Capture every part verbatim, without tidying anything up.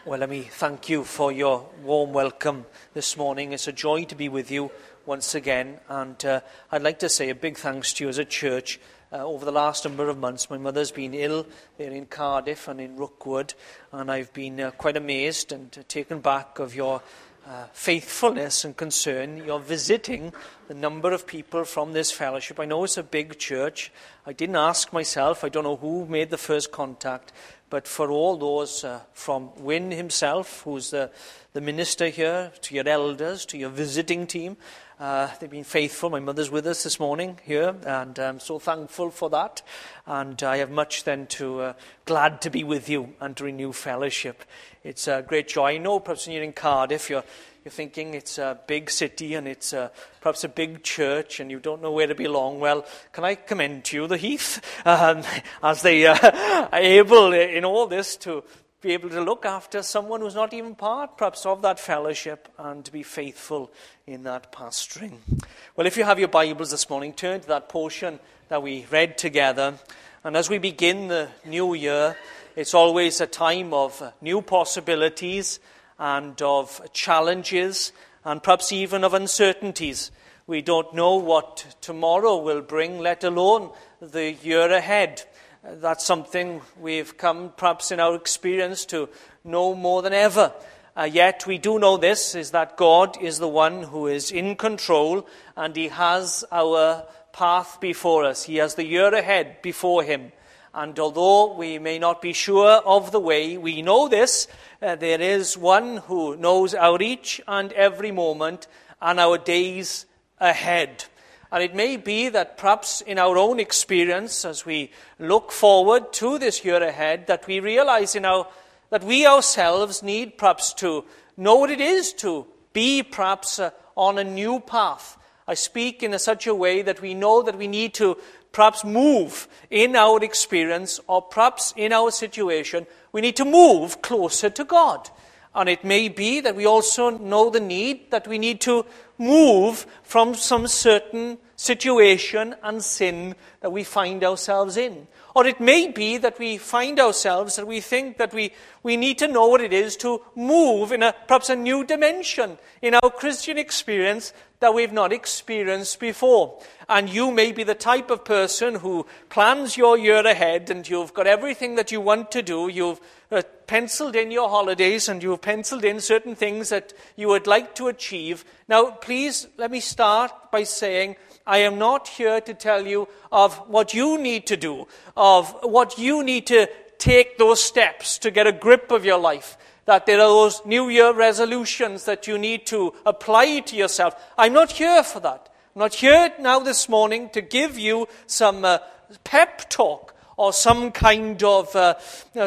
Well, let me thank you for your warm welcome this morning. It's a joy to be with you once again. And uh, I'd like to say a big thanks to you as a church. Uh, over the last number of months, my mother's been ill. They're in Cardiff and in Rookwood. And I've been uh, quite amazed and uh, taken back of your uh, faithfulness and concern. You're visiting the number of people from this fellowship. I know it's a big church. I didn't ask myself. I don't know who made the first contact. But for all those uh, from Wynne himself, who's the, the minister here, to your elders, to your visiting team, uh, they've been faithful. My mother's with us this morning here, and I'm so thankful for that. And I have much then to, uh, glad to be with you and to renew fellowship. It's a great joy. I know perhaps when you're in Cardiff, you're You're thinking it's a big city and it's a, perhaps a big church and you don't know where to belong. Well, can I commend to you the Heath um, as they uh, are able in all this to be able to look after someone who's not even part perhaps of that fellowship and to be faithful in that pastoring. Well, if you have your Bibles this morning, turn to that portion that we read together. And as we begin the new year, it's always a time of new possibilities and of challenges, and perhaps even of uncertainties. We don't know what tomorrow will bring, let alone the year ahead. That's something we've come, perhaps in our experience, to know more than ever. Uh, yet we do know this, is that God is the one who is in control, and He has our path before us. He has the year ahead before Him. And although we may not be sure of the way, we know this, uh, there is one who knows our each and every moment and our days ahead. And it may be that perhaps in our own experience, as we look forward to this year ahead, that we realize in our, that we ourselves need perhaps to know what it is to be perhaps uh, on a new path. I speak in a such a way that we know that we need to perhaps move in our experience, or perhaps in our situation, we need to move closer to God. And it may be that we also know the need that we need to move from some certain situation and sin that we find ourselves in. Or it may be that we find ourselves that we think that we, we need to know what it is to move in a perhaps a new dimension in our Christian experience that we've not experienced before. And you may be the type of person who plans your year ahead and you've got everything that you want to do. You've uh, penciled in your holidays and you've penciled in certain things that you would like to achieve. Now, please let me start by saying I am not here to tell you of what you need to do, of what you need to take those steps to get a grip of your life, that there are those New Year resolutions that you need to apply to yourself. I'm not here for that. I'm not here now this morning to give you some uh, pep talk or some kind of, uh, uh,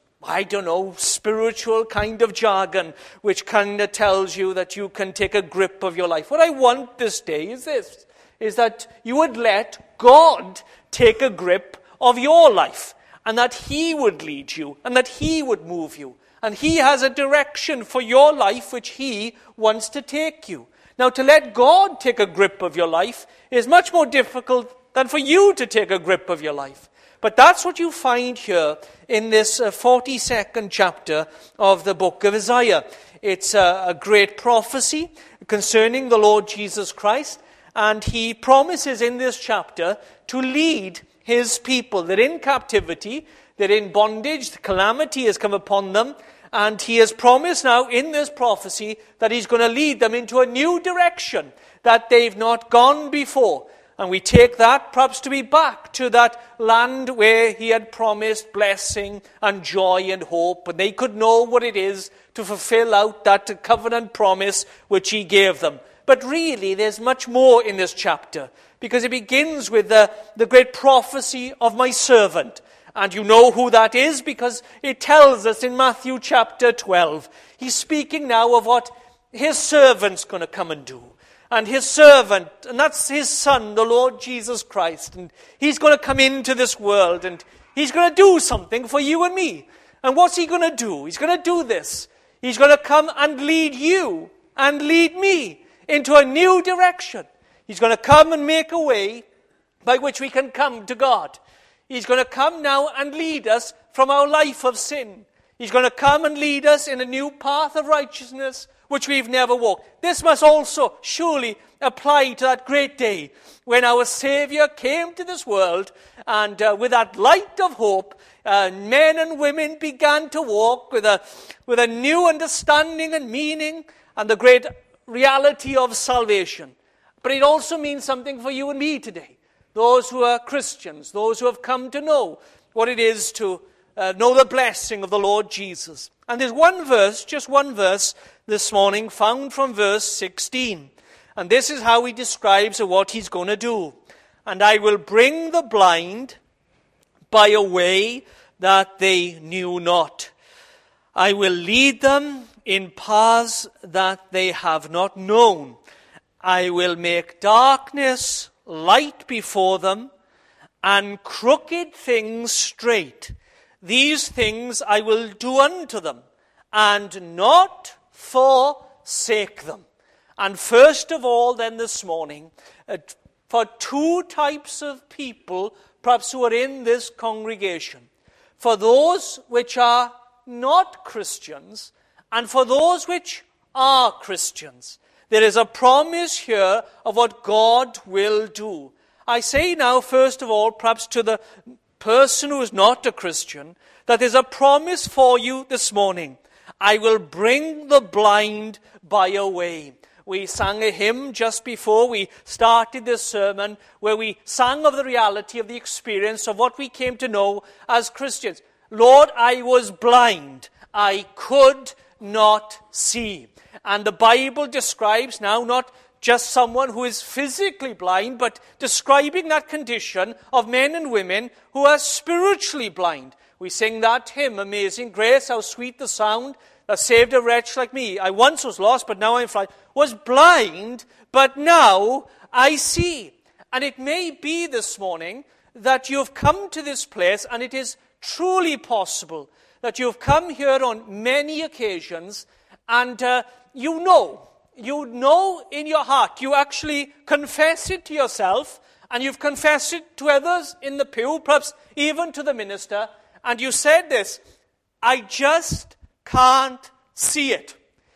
I don't know, spiritual kind of jargon which kind of tells you that you can take a grip of your life. What I want this day is this, is that you would let God take a grip of your life and that He would lead you and that He would move you. And He has a direction for your life which He wants to take you. Now, to let God take a grip of your life is much more difficult than for you to take a grip of your life. But that's what you find here in this uh, forty-second chapter of the book of Isaiah. It's a, a great prophecy concerning the Lord Jesus Christ. And He promises in this chapter to lead His people. They're in captivity. They're in bondage. The calamity has come upon them. And He has promised now in this prophecy that He's going to lead them into a new direction that they've not gone before. And we take that perhaps to be back to that land where He had promised blessing and joy and hope. And they could know what it is to fulfill out that covenant promise which He gave them. But really, there's much more in this chapter, because it begins with the, the great prophecy of my servant. And you know who that is, because it tells us in Matthew chapter twelve. He's speaking now of what His servant's going to come and do. And His servant, and that's His Son, the Lord Jesus Christ. And He's going to come into this world, and He's going to do something for you and me. And what's He going to do? He's going to do this. He's going to come and lead you and lead me into a new direction. He's going to come and make a way by which we can come to God. He's going to come now and lead us from our life of sin. He's going to come and lead us in a new path of righteousness which we've never walked. This must also surely apply to that great day when our Saviour came to this world, and uh, with that light of hope, uh, men and women began to walk with a, with a new understanding and meaning and the great reality of salvation. But it also means something for you and me today. Those who are Christians, those who have come to know what it is to uh, know the blessing of the Lord Jesus. And there's one verse, just one verse this morning, found from verse sixteen. And this is how he describes what he's going to do. And I will bring the blind by a way that they knew not. I will lead them in paths that they have not known. I will make darkness light before them, and crooked things straight. These things I will do unto them, and not forsake them. And first of all, then this morning, uh, for two types of people, perhaps who are in this congregation, for those which are not Christians, and for those which are Christians, there is a promise here of what God will do. I say now, first of all, perhaps to the person who is not a Christian, that there's a promise for you this morning. I will bring the blind by a way. We sang a hymn just before we started this sermon where we sang of the reality of the experience of what we came to know as Christians. Lord, I was blind. I could not see. And the Bible describes now not just someone who is physically blind, but describing that condition of men and women who are spiritually blind. We sing that hymn, Amazing Grace, how sweet the sound that saved a wretch like me. I once was lost, but now I'm found. Was blind, but now I see. And it may be this morning that you've come to this place, and it is truly possible that you've come here on many occasions, and uh, you know, you know in your heart, you actually confess it to yourself, and you've confessed it to others in the pew, perhaps even to the minister, and you said this, I just can't see it.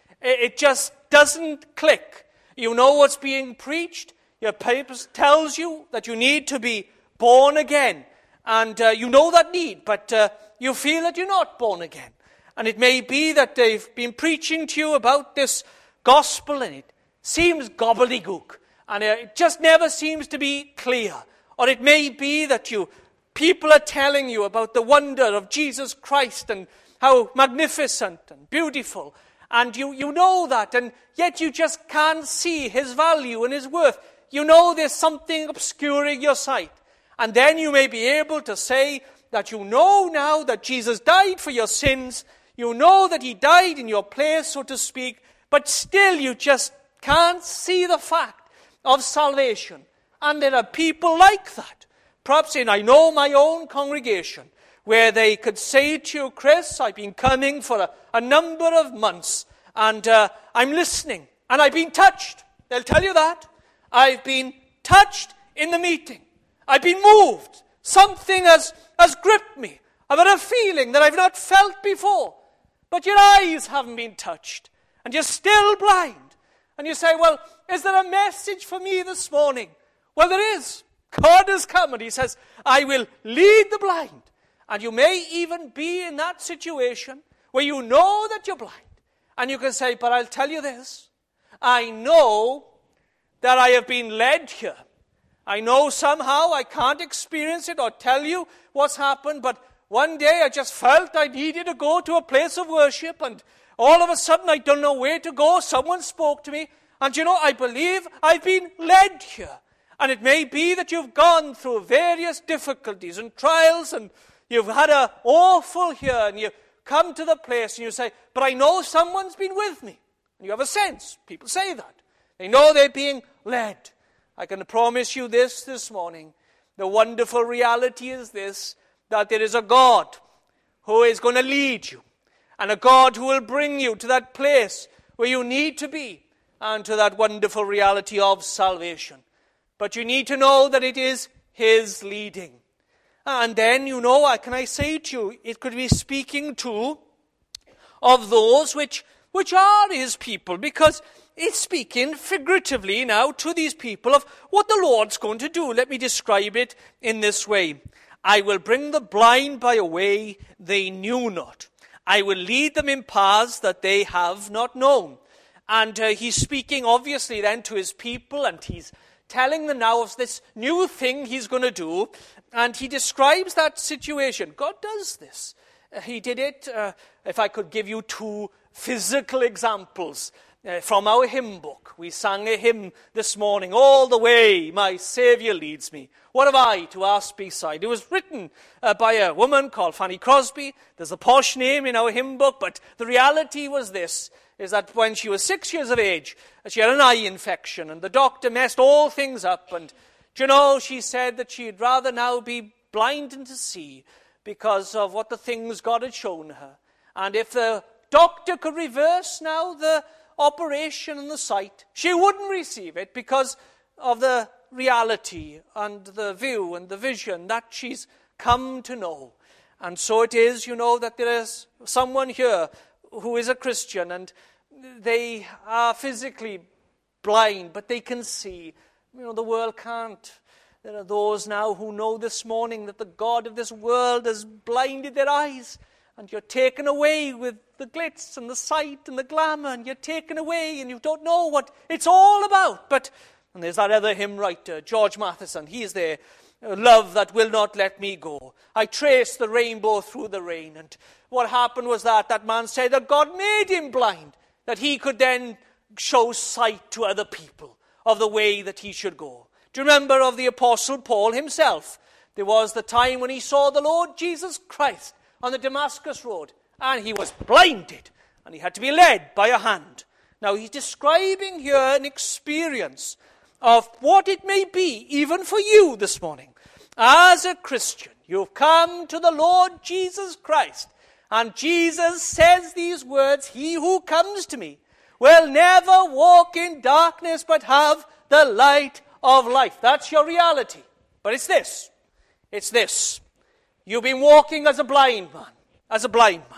It just doesn't click. You know what's being preached. Your paper tells you that you need to be born again. And uh, you know that need, but uh, you feel that you're not born again. And it may be that they've been preaching to you about this gospel and it seems gobbledygook. And uh, it just never seems to be clear. Or it may be that you people are telling you about the wonder of Jesus Christ and how magnificent and beautiful. And you, you know that, and yet you just can't see his value and his worth. You know there's something obscuring your sight. And then you may be able to say that you know now that Jesus died for your sins. You know that he died in your place, so to speak. But still you just can't see the fact of salvation. And there are people like that. Perhaps in, I know my own congregation, where they could say to you, Chris, I've been coming for a, a number of months, and uh, I'm listening, and I've been touched. They'll tell you that. I've been touched in the meeting. I've been moved. Something has, has gripped me. I've had a feeling that I've not felt before. But your eyes haven't been touched, and you're still blind. And you say, well, is there a message for me this morning? Well, there is. God has come, and he says, I will lead the blind. And you may even be in that situation where you know that you're blind. And you can say, but I'll tell you this. I know that I have been led here. I know somehow I can't experience it or tell you what's happened, but one day I just felt I needed to go to a place of worship, and all of a sudden I don't know where to go. Someone spoke to me, and you know, I believe I've been led here. And it may be that you've gone through various difficulties and trials, and you've had an awful here, and you come to the place and you say, but I know someone's been with me. And you have a sense. People say that. They know they're being led. I can promise you this this morning. The wonderful reality is this, that there is a God who is going to lead you, and a God who will bring you to that place where you need to be, and to that wonderful reality of salvation. But you need to know that it is his leading. And then, you know, can I say to you, it could be speaking to of those which, which are his people, because it's speaking figuratively now to these people of what the Lord's going to do. Let me describe it in this way. I will bring the blind by a way they knew not. I will lead them in paths that they have not known. And uh, he's speaking obviously then to his people, and he's telling them now of this new thing he's going to do. And he describes that situation. God does this. Uh, he did it, uh, if I could give you two physical examples uh, from our hymn book. We sang a hymn this morning, All the Way My Saviour Leads Me. What have I to ask beside? It was written uh, by a woman called Fanny Crosby. There's a posh name in our hymn book, but the reality was this, is that when she was six years of age, she had an eye infection, and the doctor messed all things up. And, do you know, she said that she'd rather now be blind and to see because of what the things God had shown her. And if the doctor could reverse now the operation and the sight, she wouldn't receive it because of the reality and the view and the vision that she's come to know. And so it is, you know, that there is someone here who is a Christian, and they are physically blind, but they can see. You know, the world can't. There are those now who know this morning that the God of this world has blinded their eyes, and you're taken away with the glitz and the sight and the glamour, and you're taken away and you don't know what it's all about. But, and there's that other hymn writer, George Matheson, he's there, love that will not let me go. I traced the rainbow through the rain. And what happened was that that man said that God made him blind, that he could then show sight to other people of the way that he should go. Do you remember of the Apostle Paul himself? There was the time when he saw the Lord Jesus Christ on the Damascus road, and he was blinded, and he had to be led by a hand. Now he's describing here an experience of what it may be, even for you this morning. As a Christian, you've come to the Lord Jesus Christ, and Jesus says these words, he who comes to me will never walk in darkness, but have the light of life. That's your reality. But it's this. It's this. You've been walking as a blind man, as a blind man.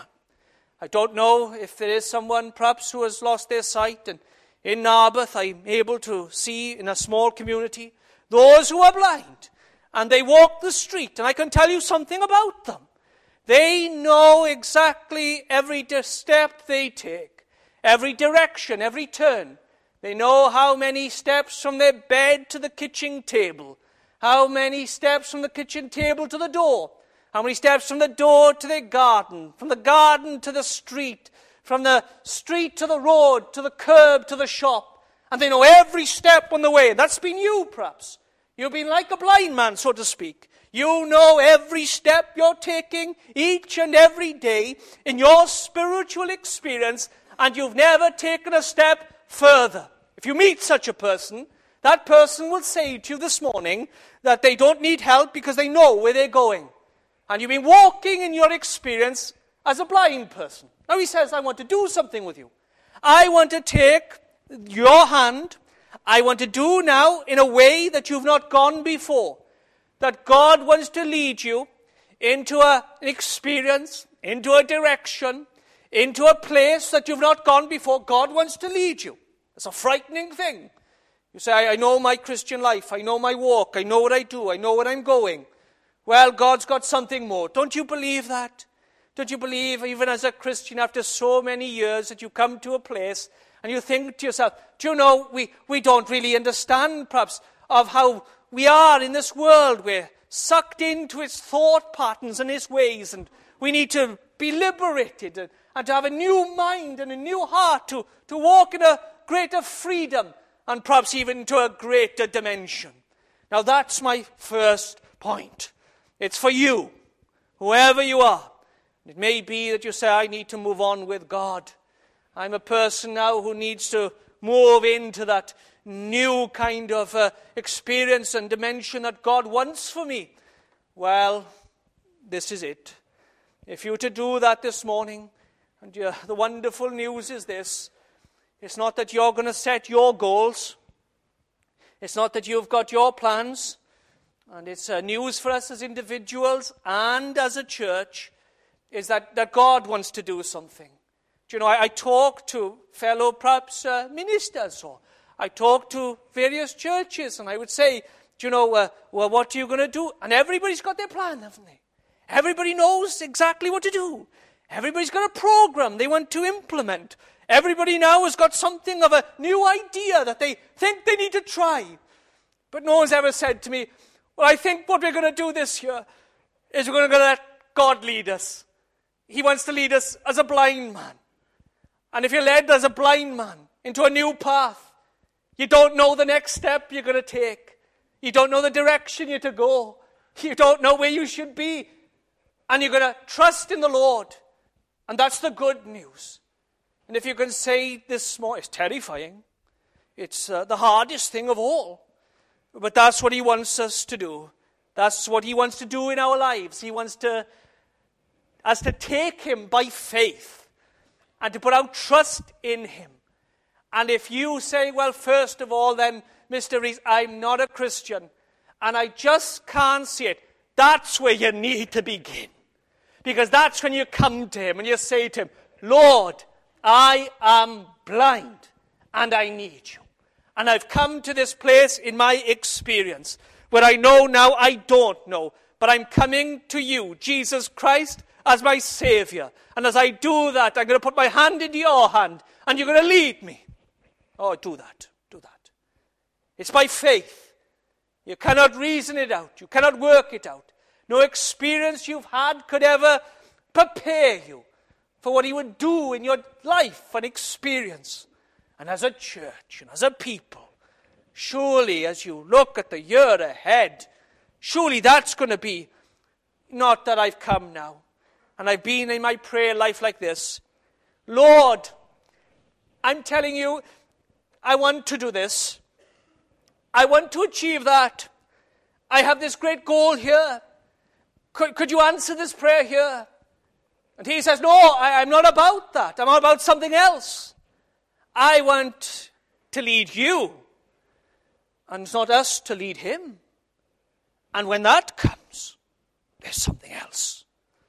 I don't know if there is someone perhaps who has lost their sight, and in Narberth I'm able to see in a small community those who are blind, and they walk the street, and I can tell you something about them. They know exactly every step they take, every direction, every turn. They know how many steps from their bed to the kitchen table, how many steps from the kitchen table to the door, how many steps from the door to their garden, from the garden to the street, from the street to the road, to the curb, to the shop. And they know every step on the way. That's been you, perhaps. You've been like a blind man, so to speak. You know every step you're taking each and every day in your spiritual experience, and you've never taken a step further. If you meet such a person, that person will say to you this morning that they don't need help because they know where they're going. And you've been walking in your experience as a blind person. Now he says, I want to do something with you. I want to take your hand. I want to do now in a way that you've not gone before. That God wants to lead you into a, an experience, into a direction, into a place that you've not gone before. God wants to lead you. It's a frightening thing. You say, I, I know my Christian life. I know my walk. I know what I do. I know where I'm going. Well, God's got something more. Don't you believe that? Don't you believe, even as a Christian, after so many years, that you come to a place and you think to yourself, do you know, we, we don't really understand, perhaps, of how we are in this world. We're sucked into its thought patterns and its ways, and we need to be liberated and, and to have a new mind and a new heart to, to walk in a greater freedom and perhaps even to a greater dimension. Now, that's my first point. It's for you, whoever you are. It may be that you say, I need to move on with God. I'm a person now who needs to move into that new kind of uh, experience and dimension that God wants for me. Well, this is it. If you were to do that this morning, and uh, the wonderful news is this, it's not that you're going to set your goals. It's not that you've got your plans. And it's uh, news for us as individuals and as a church, is that, that God wants to do something. Do you know, I, I talk to fellow, perhaps, uh, ministers, or I talk to various churches, and I would say, do you know, uh, well, what are you going to do? And everybody's got their plan, haven't they? Everybody knows exactly what to do. Everybody's got a program they want to implement. Everybody now has got something of a new idea that they think they need to try. But no one's ever said to me, well, I think what we're going to do this year is we're going to let God lead us. He wants to lead us as a blind man. And if you're led as a blind man into a new path, you don't know the next step you're going to take. You don't know the direction you're to go. You don't know where you should be. And you're going to trust in the Lord. And that's the good news. And if you can say this morning, it's terrifying. It's uh, the hardest thing of all. But that's what he wants us to do. That's what he wants to do in our lives. He wants to, us to take him by faith and to put our trust in him. And if you say, well, first of all, then, Mister Rees, I'm not a Christian, and I just can't see it, that's where you need to begin. Because that's when you come to him and you say to him, Lord, I am blind and I need you. And I've come to this place in my experience where I know now I don't know, but I'm coming to you, Jesus Christ, as my Savior. And as I do that, I'm going to put my hand into your hand and you're going to lead me. Oh, do that. Do that. It's by faith. You cannot reason it out. You cannot work it out. No experience you've had could ever prepare you for what he would do in your life and experience. And as a church and as a people, surely as you look at the year ahead, surely that's going to be not that I've come now and I've been in my prayer life like this. Lord, I'm telling you, I want to do this. I want to achieve that. I have this great goal here. Could, could you answer this prayer here? And he says, no, I, I'm not about that. I'm about something else. I want to lead you. And it's not us to lead him. And when that comes, there's something else.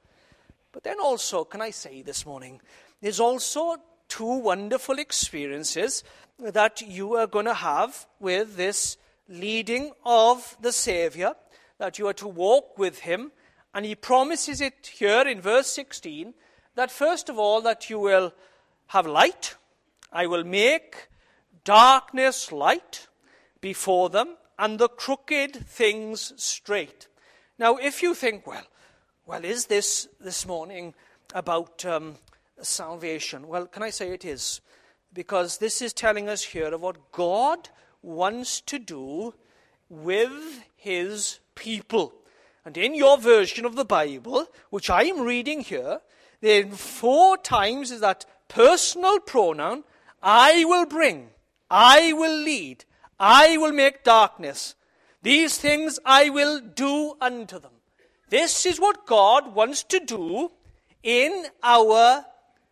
But then also, can I say this morning, there's also two wonderful experiences that you are going to have with this leading of the Savior, that you are to walk with him. And he promises it here in verse sixteen, that first of all, that you will have light. I will make darkness light before them, and the crooked things straight. Now, if you think, well, well, is this this morning about um, salvation? Well, can I say it is? Because this is telling us here of what God wants to do with his people. And in your version of the Bible, which I am reading here, there four times is that personal pronoun, I will bring, I will lead, I will make darkness. These things I will do unto them. This is what God wants to do in our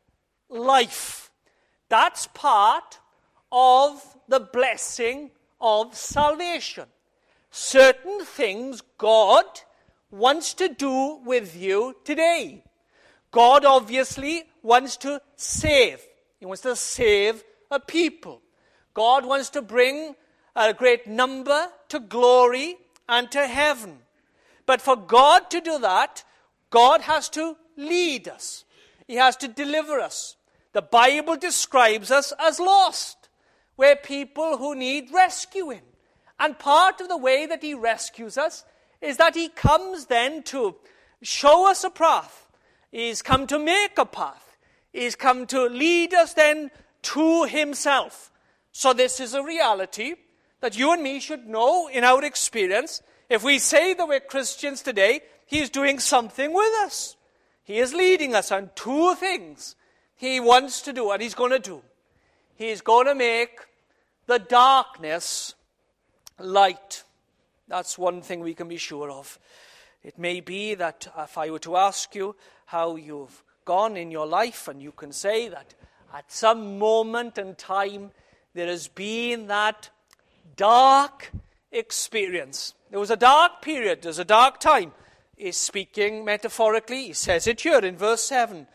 life. That's part of the blessing of salvation. Certain things God wants to do with you today. God obviously wants to save. He wants to save a people. God wants to bring a great number to glory and to heaven. But for God to do that, God has to lead us. He has to deliver us. The Bible describes us as lost. We're people who need rescuing. And part of the way that he rescues us is that he comes then to show us a path. He's come to make a path. He's come to lead us then to himself. So this is a reality that you and me should know in our experience. If we say that we're Christians today, he's doing something with us. He is leading us on two things he wants to do and he's going to do. He's going to make the darkness light. That's one thing we can be sure of. It may be that if I were to ask you how you've gone in your life, and you can say that at some moment in time there has been that dark experience. There was a dark period, there's a dark time. He's speaking metaphorically, he says it here in verse seven.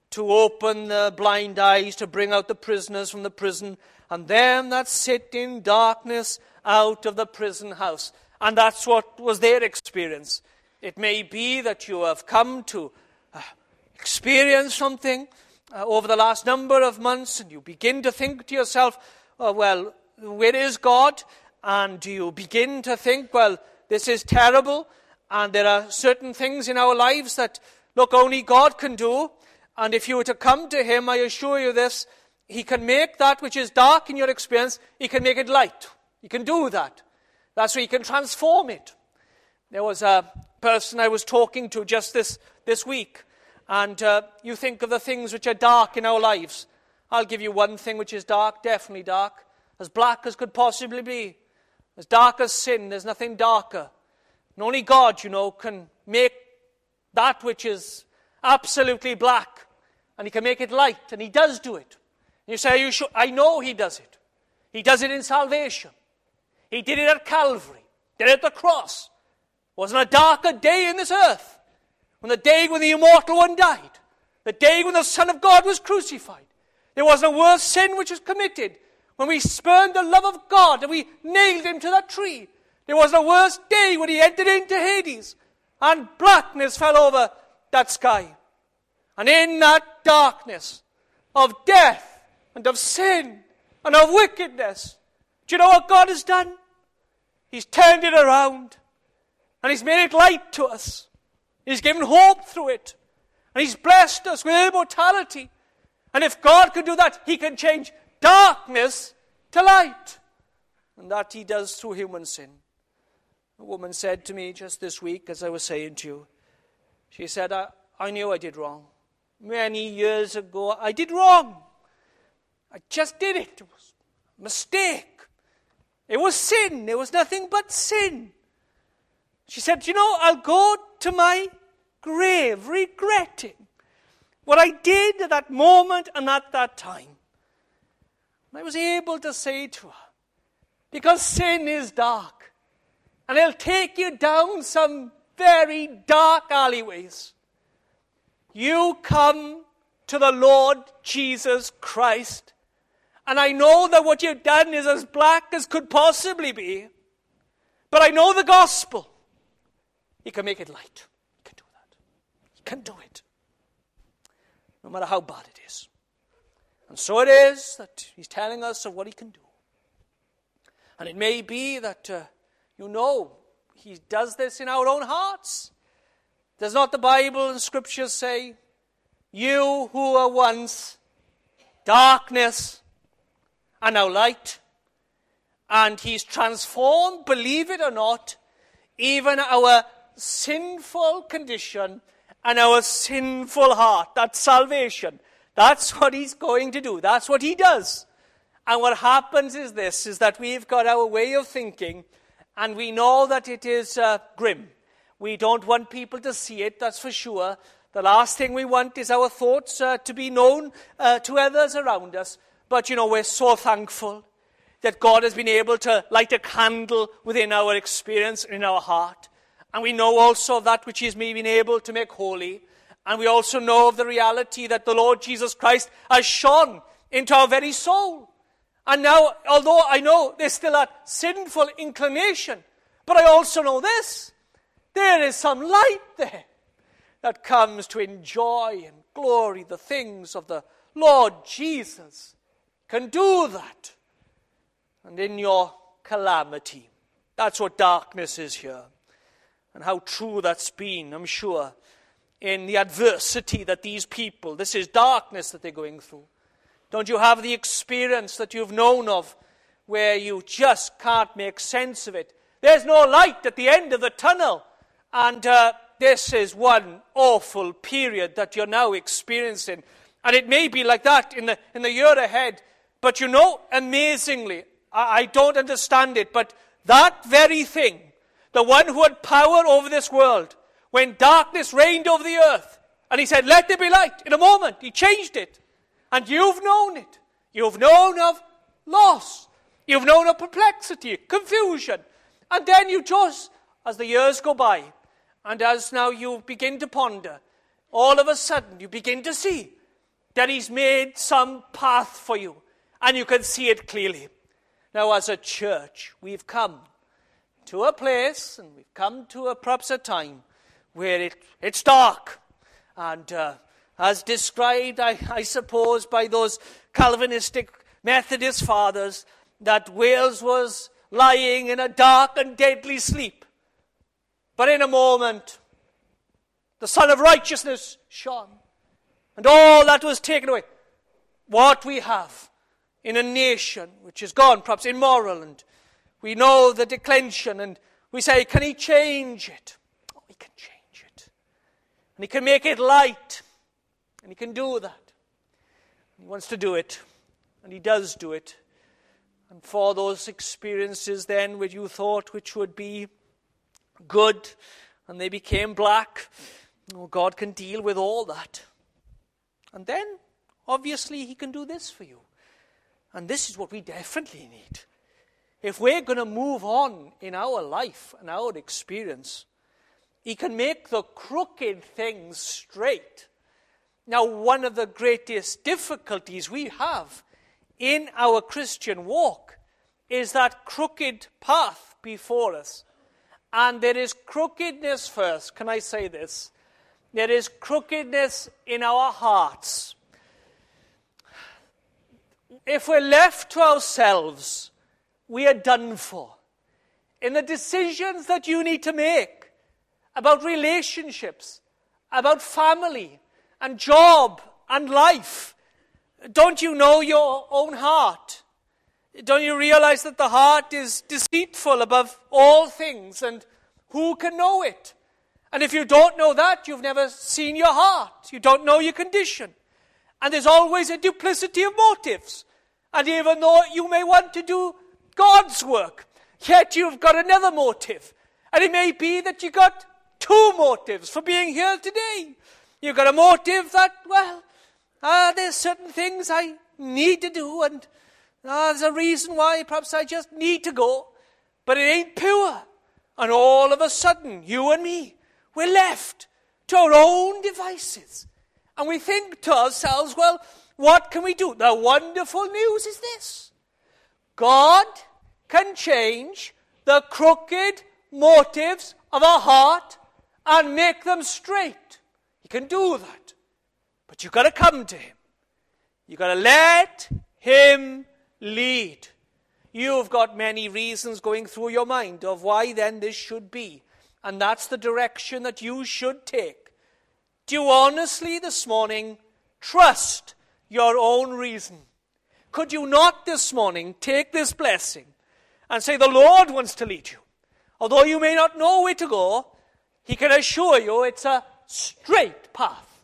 to open the blind eyes, to bring out the prisoners from the prison, and them that sit in darkness out of the prison house. And that's what was their experience. It may be that you have come to uh, experience something uh, over the last number of months, and you begin to think to yourself, oh, well, where is God? And you begin to think, well, this is terrible, and there are certain things in our lives that, look, only God can do. And if you were to come to him, I assure you this, he can make that which is dark in your experience, he can make it light. He can do that. That's where he can transform it. There was a person I was talking to just this, this week, and uh, you think of the things which are dark in our lives. I'll give you one thing which is dark, definitely dark, as black as could possibly be. As dark as sin, there's nothing darker. And only God, you know, can make that which is absolutely black, and he can make it light, and he does do it. And you say, Are you sure? I know he does it. He does it in salvation. He did it at Calvary, did it at the cross. Wasn't a darker day in this earth when the day when the immortal one died, the day when the Son of God was crucified. There wasn't a worse sin which was committed when we spurned the love of God and we nailed him to that tree. There wasn't a worse day when he entered into Hades and blackness fell over that sky. And in that darkness of death and of sin and of wickedness, do you know what God has done? He's turned it around. And he's made it light to us. He's given hope through it. And he's blessed us with immortality. And if God can do that, he can change darkness to light. And that he does through human sin. A woman said to me just this week, as I was saying to you, she said, I, I knew I did wrong. Many years ago, I did wrong. I just did it. It was a mistake. It was sin. It was nothing but sin. She said, you know, I'll go to my grave regretting what I did at that moment and at that time. And I was able to say to her, because sin is dark, and it'll take you down some very dark alleyways. You come to the Lord Jesus Christ, and I know that what you've done is as black as could possibly be, but I know the gospel. He can make it light. He can do that. He can do it. No matter how bad it is. And so it is that he's telling us of what he can do. And it may be that, uh, you know, he does this in our own hearts. Does not the Bible and Scriptures say, you who were once darkness are now light? And he's transformed, believe it or not, even our sinful condition and our sinful heart. That's salvation. That's what he's going to do. That's what he does. And what happens is this, is that we've got our way of thinking, and we know that it is uh, grim. We don't want people to see it, that's for sure. The last thing we want is our thoughts uh, to be known uh, to others around us. But, you know, we're so thankful that God has been able to light a candle within our experience, in our heart. And we know also that which he's been able to make holy. And we also know of the reality that the Lord Jesus Christ has shone into our very soul. And now, although I know there's still a sinful inclination, but I also know this. There is some light there that comes to enjoy and glory the things of the Lord Jesus. Can do that. And in your calamity, that's what darkness is here. And how true that's been, I'm sure, in the adversity that these people, this is darkness that they're going through. Don't you have the experience that you've known of where you just can't make sense of it? There's no light at the end of the tunnel. And uh, this is one awful period that you're now experiencing. And it may be like that in the, in the year ahead. But you know, amazingly, I, I don't understand it, but that very thing, the one who had power over this world, when darkness reigned over the earth, and he said, let there be light, in a moment, he changed it. And you've known it. You've known of loss. You've known of perplexity, confusion. And then you just, as the years go by, and as now you begin to ponder, all of a sudden you begin to see that he's made some path for you, and you can see it clearly. Now, as a church, we've come to a place, and we've come to a perhaps a time where it, it's dark. And uh, as described, I, I suppose, by those Calvinistic Methodist fathers, that Wales was lying in a dark and deadly sleep. But in a moment, the Sun of Righteousness shone, and all that was taken away. What we have in a nation which has gone perhaps immoral, and we know the declension, and we say, can he change it? Oh, he can change it. And he can make it light, and he can do that. He wants to do it, and he does do it. And for those experiences then which you thought which would be good, and they became black, oh, God can deal with all that. And then, obviously, he can do this for you. And this is what we definitely need. If we're going to move on in our life and our experience, he can make the crooked things straight. Now, one of the greatest difficulties we have in our Christian walk is that crooked path before us. And there is crookedness first. Can I say this? There is crookedness in our hearts. If we're left to ourselves, we are done for. In the decisions that you need to make about relationships, about family and job and life, don't you know your own heart? Don't you realize that the heart is deceitful above all things, and who can know it? And if you don't know that, you've never seen your heart. You don't know your condition. And there's always a duplicity of motives. And even though you may want to do God's work, yet you've got another motive. And it may be that you got two motives for being here today. You've got a motive that, well, uh, there's certain things I need to do, and uh, there's a reason why perhaps I just need to go. But it ain't pure. And all of a sudden, you and me, we're left to our own devices. And we think to ourselves, well, what can we do? The wonderful news is this. God can change the crooked motives of our heart and make them straight. He can do that. But you've got to come to him. You've got to let him lead. You've got many reasons going through your mind of why then this should be. And that's the direction that you should take. Do you honestly this morning trust your own reason? Could you not this morning take this blessing and say the Lord wants to lead you? Although you may not know where to go, he can assure you it's a straight path.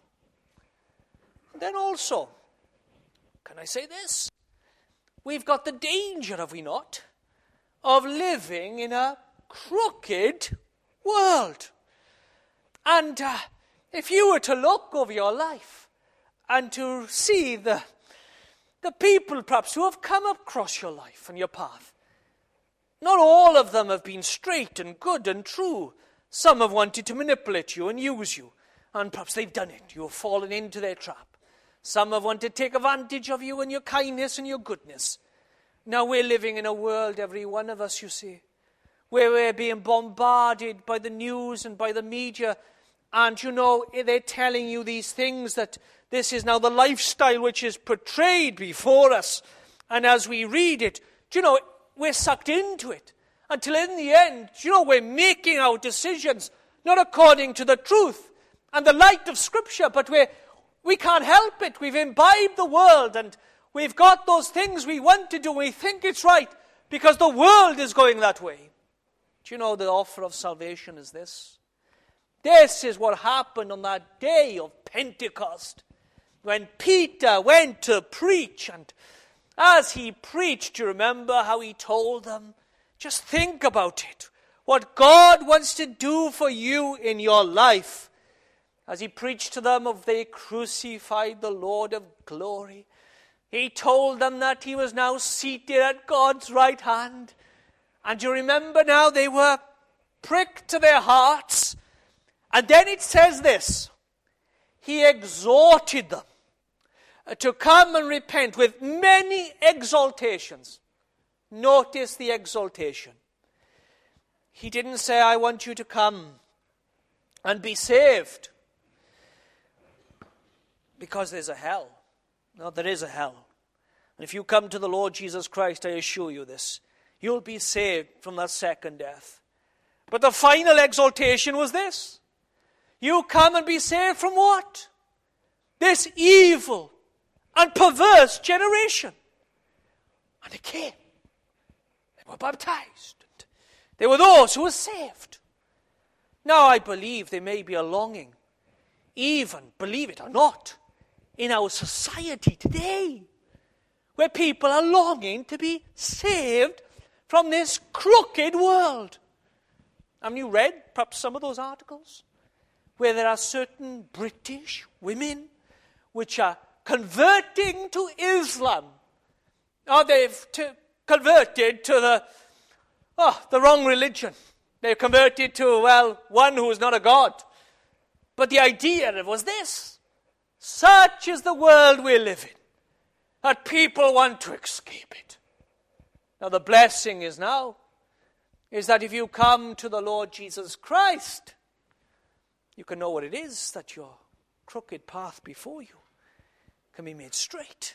And then also, can I say this? We've got the danger, have we not, of living in a crooked world. And uh, if you were to look over your life and to see the, the people perhaps who have come across your life and your path, not all of them have been straight and good and true. Some have wanted to manipulate you and use you, and perhaps they've done it. You have fallen into their trap. Some have wanted to take advantage of you and your kindness and your goodness. Now we're living in a world, every one of us, you see, where we're being bombarded by the news and by the media. And, you know, they're telling you these things, that this is now the lifestyle which is portrayed before us. And as we read it, do you know, we're sucked into it. Until in the end, do you know, we're making our decisions not according to the truth and the light of Scripture, but we're, we can't help it. We've imbibed the world, and we've got those things we want to do, and we think it's right because the world is going that way. Do you know the offer of salvation is this? This is what happened on that day of Pentecost, when Peter went to preach. And as he preached, do you remember how he told them? Just think about it. What God wants to do for you in your life. As he preached to them of they crucified the Lord of glory, he told them that he was now seated at God's right hand. And you remember now they were pricked to their hearts. And then it says this, he exhorted them. to come and repent with many exaltations. Notice the exaltation. He didn't say, I want you to come and be saved because there's a hell. No, there is a hell. And if you come to the Lord Jesus Christ, I assure you this, you'll be saved from that second death. But the final exaltation was this. You come and be saved from what? This evil and perverse generation. And they came. They were baptized. They were those who were saved. Now I believe there may be a longing, even, believe it or not, in our society today, where people are longing to be saved from this crooked world. Have you read perhaps some of those articles where there are certain British women which are converting to Islam? Or they've t- converted to the, oh, the wrong religion. They've converted to, well, one who is not a god. But the idea was this. Such is the world we live in, that people want to escape it. Now the blessing is now, is that if you come to the Lord Jesus Christ, you can know what it is, that your crooked path before you can be made straight.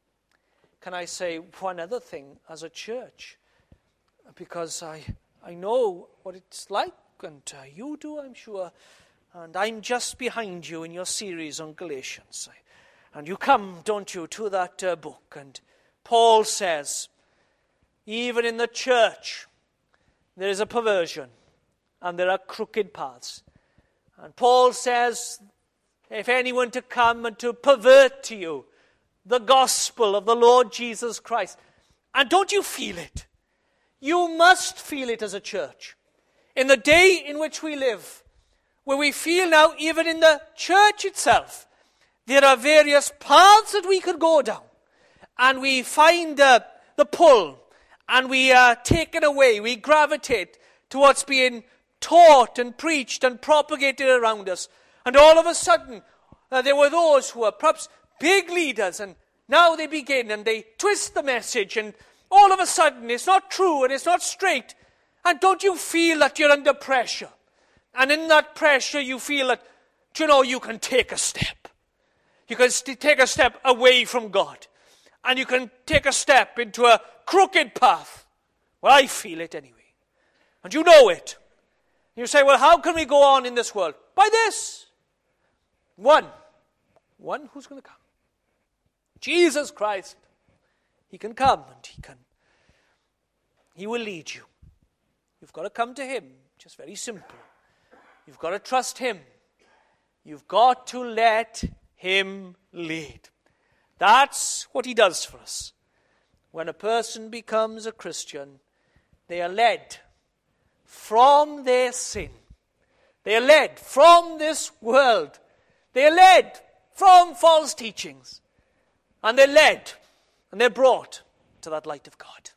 Can I say one other thing as a church? Because I, I know what it's like, and uh, you do, I'm sure. And I'm just behind you in your series on Galatians. And you come, don't you, to that uh, book. And Paul says, even in the church, there is a perversion. And there are crooked paths. And Paul says, if anyone to come and to pervert to you the gospel of the Lord Jesus Christ. And don't you feel it? You must feel it as a church. In the day in which we live, where we feel now, even in the church itself, there are various paths that we could go down. And we find uh, the pull, and we are taken away, we gravitate to what's being taught and preached and propagated around us. And all of a sudden, uh, there were those who were perhaps big leaders, and now they begin and they twist the message, and all of a sudden it's not true and it's not straight. And don't you feel that you're under pressure? And in that pressure you feel that, you know, you can take a step. You can st- take a step away from God. And you can take a step into a crooked path. Well, I feel it anyway. And you know it. You say, well, how can we go on in this world? By this. One. One who's going to come. Jesus Christ. He can come and he can. He will lead you. You've got to come to him. Just very simple. You've got to trust him. You've got to let him lead. That's what he does for us. When a person becomes a Christian, they are led from their sin. They are led from this world. They are led from false teachings. And they're led and they're brought to that light of God.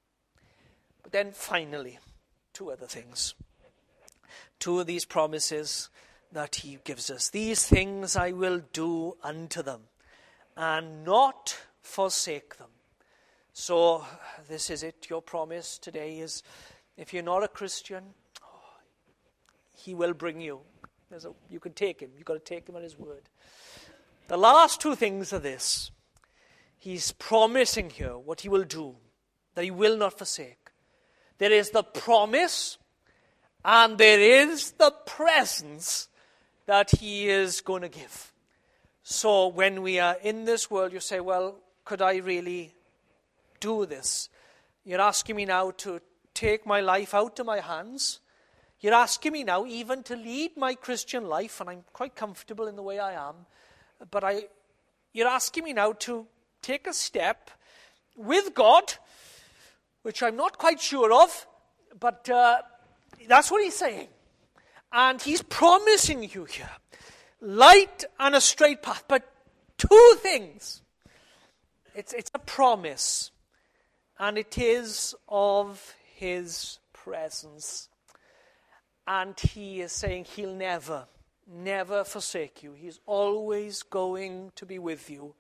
But then finally, two other things. Two of these promises that he gives us. These things I will do unto them, and not forsake them. So, this is it. Your promise today is, if you're not a Christian, oh, he will bring you. There's a, you can take him. You've got to take him at his word. The last two things are this. He's promising here what he will do, that he will not forsake. There is the promise, and there is the presence that he is going to give. So when we are in this world, you say, well, could I really do this? You're asking me now to take my life out of my hands. You're asking me now even to lead my Christian life, and I'm quite comfortable in the way I am. But I, you're asking me now to take a step with God, which I'm not quite sure of, but uh, that's what he's saying. And he's promising you here light and a straight path. But two things. It's, it's a promise. And it is of his presence. And he is saying he'll never, never forsake you. He's always going to be with you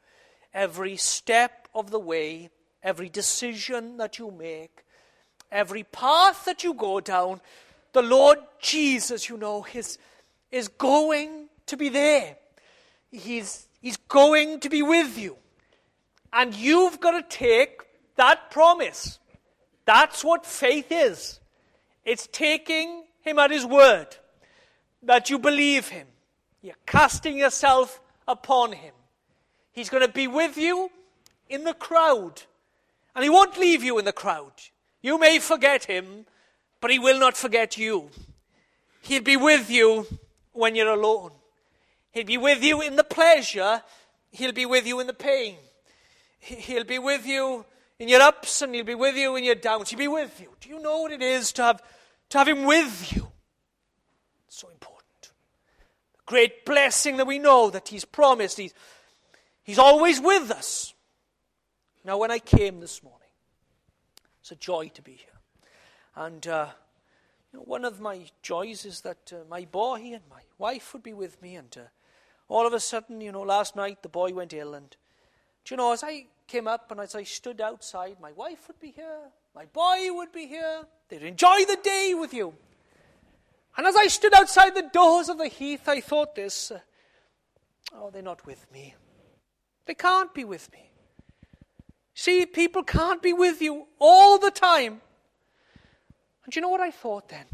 every step of the way, every decision that you make, every path that you go down, the Lord Jesus, you know, is, is going to be there. He's, he's going to be with you. And you've got to take that promise. That's what faith is. It's taking him at his word, that you believe him. You're casting yourself upon him. He's going to be with you in the crowd. And he won't leave you in the crowd. You may forget him, but he will not forget you. He'll be with you when you're alone. He'll be with you in the pleasure. He'll be with you in the pain. He'll be with you in your ups, and he'll be with you in your downs. He'll be with you. Do you know what it is to have, to have him with you? It's so important. The great blessing that we know that he's promised. He's, he's always with us. Now, when I came this morning, it's a joy to be here. And uh, you know, one of my joys is that uh, my boy and my wife would be with me. And uh, all of a sudden, you know, last night the boy went ill. And do you know, as I came up and as I stood outside, my wife would be here, my boy would be here. They'd enjoy the day with you. And as I stood outside the doors of the heath, I thought this, uh, oh, they're not with me. They can't be with me. See, people can't be with you all the time. And you know what I thought then?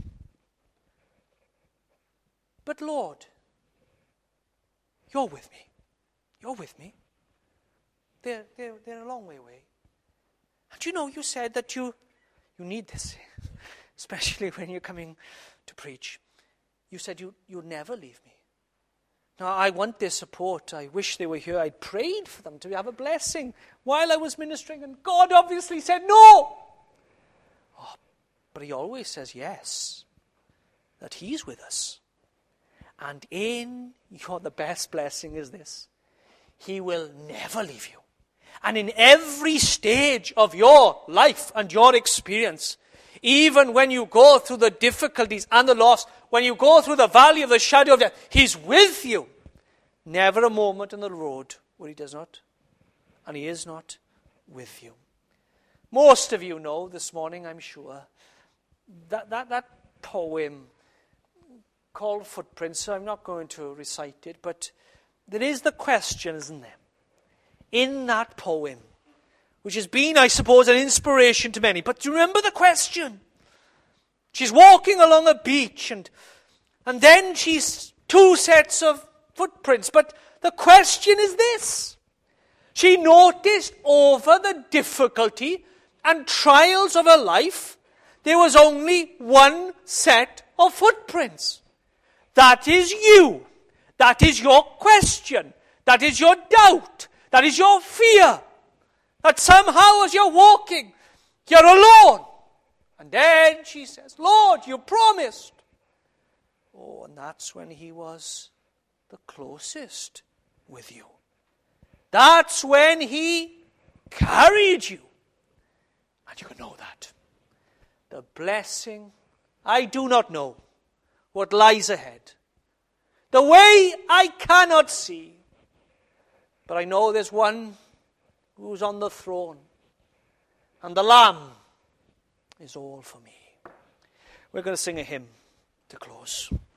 But Lord, you're with me. You're with me. They're, they're, they're a long way away. And you know, you said that you, you need this, especially when you're coming to preach. You said you, you'll never leave me. Now, I want their support. I wish they were here. I prayed for them to have a blessing while I was ministering, and God obviously said no. Oh, but he always says yes, that he's with us. And in your, the best blessing is this: he will never leave you. And in every stage of your life and your experience, even when you go through the difficulties and the loss, when you go through the valley of the shadow of death, he's with you. Never a moment on the road where he does not, and he is not with you. Most of you know this morning, I'm sure, that, that, that poem called Footprints. I'm not going to recite it, but there is the question, isn't there? In that poem, which has been, I suppose, an inspiration to many. But do you remember the question? She's walking along a beach, and and then she's two sets of footprints. But the question is this: she noticed over the difficulty and trials of her life, there was only one set of footprints. That is you. That is your question. That is your doubt. That is your fear. That somehow as you're walking, you're alone. And then she says, Lord, you promised. Oh, and that's when he was the closest with you. That's when he carried you. And you can know that. The blessing, I do not know what lies ahead. The way I cannot see. But I know there's one who's on the throne. And the Lamb is all for me. We're going to sing a hymn to close.